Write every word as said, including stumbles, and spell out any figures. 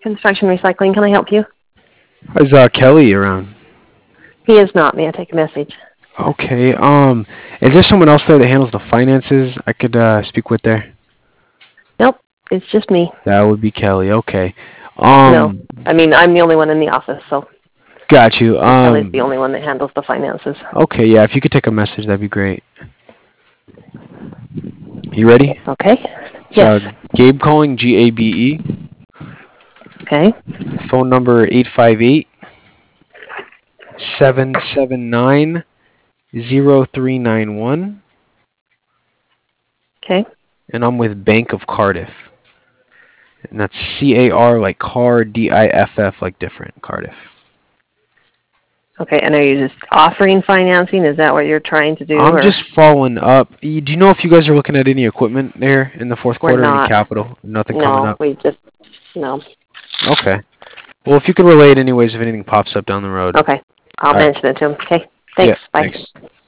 Construction Recycling, can I help you? Is uh, Kelly around? He is not. May I take a message? Okay. Um, is there someone else there that handles the finances I could uh, speak with there? Nope, it's just me. That would be Kelly. Okay. No, Um, I mean, I'm the only one in the office, so got you. Kelly's the Um, only one that handles the finances. okay. Yeah. If you could take a message, that'd be great. You ready? Okay? It's Yes. uh, Gabe calling. G A B E. Okay. Phone number eight five eight seven seven nine zero three nine one. Okay. And I'm with Bank of Cardiff. And that's C A R like car, D I F F like different, Cardiff. Okay, and are you just offering financing? Is that what you're trying to do, I'm or just following up. Y- Do you know if you guys are looking at any equipment there in the fourth we're quarter, any not? capital? Nothing coming No, up? we just, no. Okay. Well, if you could relay it anyways, if anything pops up down the road. Okay, I'll All right. mention it to him. Okay, Yeah, thanks. Bye. thanks.